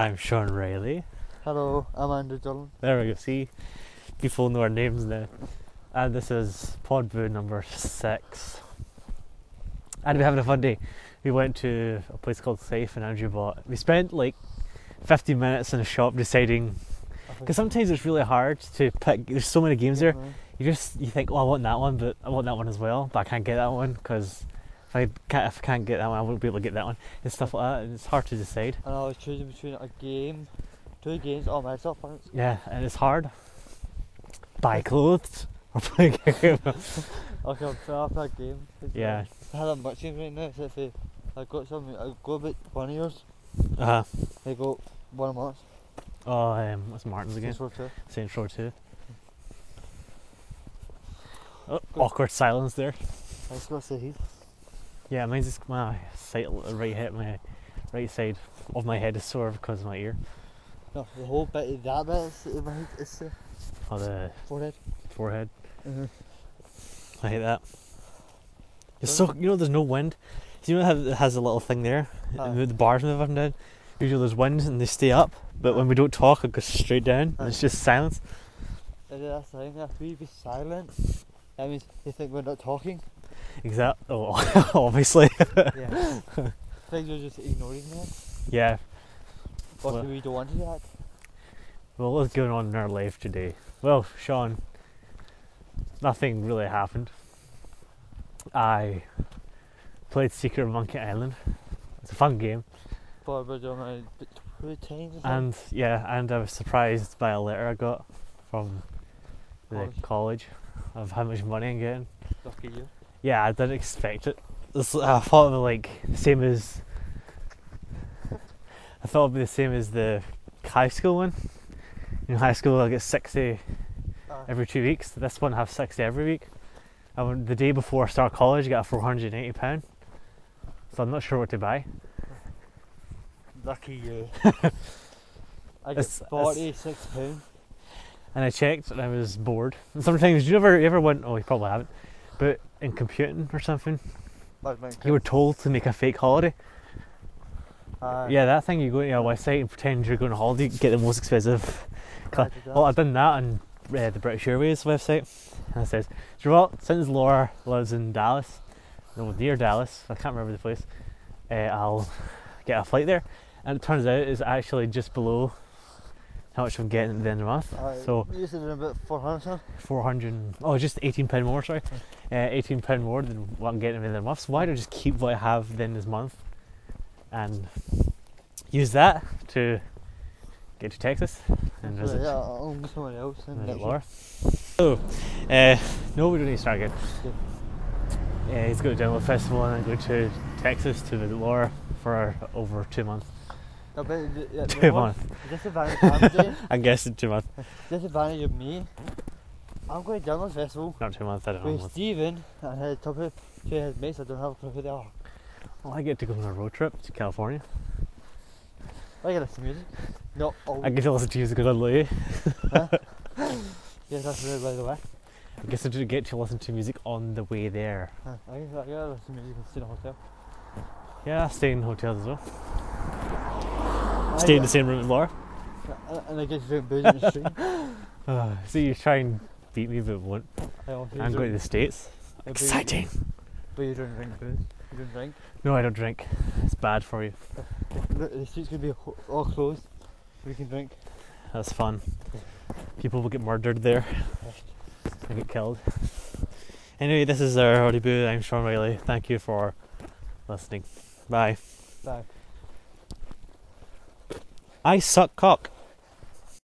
I'm Sean Riley. Hello, I'm Andrew Dillon. There we go, see? People know our names now. And this is Podboo number 6. And we're having a fun day. We went to a place called Safe and Andrew bought. We spent like 15 minutes in a shop deciding, because sometimes it's really hard to pick. There's so many games there. You think, oh, I want that one, but I want that one as well, but I can't get that one because if I can't get that one, I won't be able to get that one and stuff like that. And it's hard to decide. And I was choosing between two games on my cell phone. Yeah, and it's hard. Buy clothes or play a game. Okay, I'm fair off that game. Yeah. I had a much games right now, so if I got something, I go about one of yours. They go 1 month. Oh, what's Martin's again? Saints Row 2. Saints Row 2. Oh, awkward silence there. I was going to say Heath. Yeah, mine's just my right side of my head is sore because of my ear. No, the whole bit of that bit in my head is Oh, the forehead. I hate that. It's so, there's no wind. So you know how it has a little thing there? The bars move up and down. Usually there's wind and they stay up, but when we don't talk, it goes straight down. And it's just silence. That's the thing. If we be silent, that means they think we're not talking. Exactly. Oh, obviously. Yeah. Things are just ignoring that. Yeah. But we don't want to do that. Well, what's going on in our life today? Well, Sean, nothing really happened. I played Secret of Monkey Island. It's a fun game. But we're doing it 2 times. And I was surprised by a letter I got from the college of how much money I'm getting. Lucky you. Yeah, I didn't expect it. I thought it would be the same as. I thought it'd be the same as the high school one. In high school, I get 60 every 2 weeks. This one I have 60 every week. The day before I start college, I got £480. So I'm not sure what to buy. Lucky you. I got £46. And I checked and I was bored. And sometimes you ever went, oh, you probably haven't, but in computing or something, you were told to make a fake holiday. Yeah, that thing, you go to a website and pretend you're going on holiday, get the most expensive. Well, I've done that on the British Airways website, and it says, since Laura lives in Dallas, near Dallas, I can't remember the place, I'll get a flight there. And it turns out it's actually just below how much I'm getting at the end of the month. So you said about 400. 400. Oh, just £18 more. Sorry, £18 more than what I'm getting at the end of the month. So why don't I just keep what I have at the end of this month and use that to get to Texas and visit. Yeah, I'll go somewhere else and Laura. So, no, we don't need to start again. He's going to Download Festival and then go to Texas to visit Laura for over 2 months. 2 months. Disadvantage I'm guessing 2 months. Disadvantage of me. I'm going to Download Festival. Not 2 months, I don't know. With Stephen and his top of his mates, I don't have a clue who they are. Well, I get to go on a road trip to California. I get to listen to music. Not all. I get to listen to music on the way. Huh? Yeah, that's right, by the way. I guess I do get to listen to music on the way there. I get to listen to music and stay in a hotel. Yeah, I stay in hotels as well. Stay in the same room as Laura. And I get to drink booze in the street. So you try and beat me, but won't. I'm going to the States. Exciting. But you don't drink booze. You don't drink. No, I don't drink. It's bad for you. The streets could be all closed. We can drink. That's fun. People will get murdered there and get killed. Anyway, this is our Audiboo. I'm Sean Riley. Thank you for listening. Bye. Bye. I suck cock.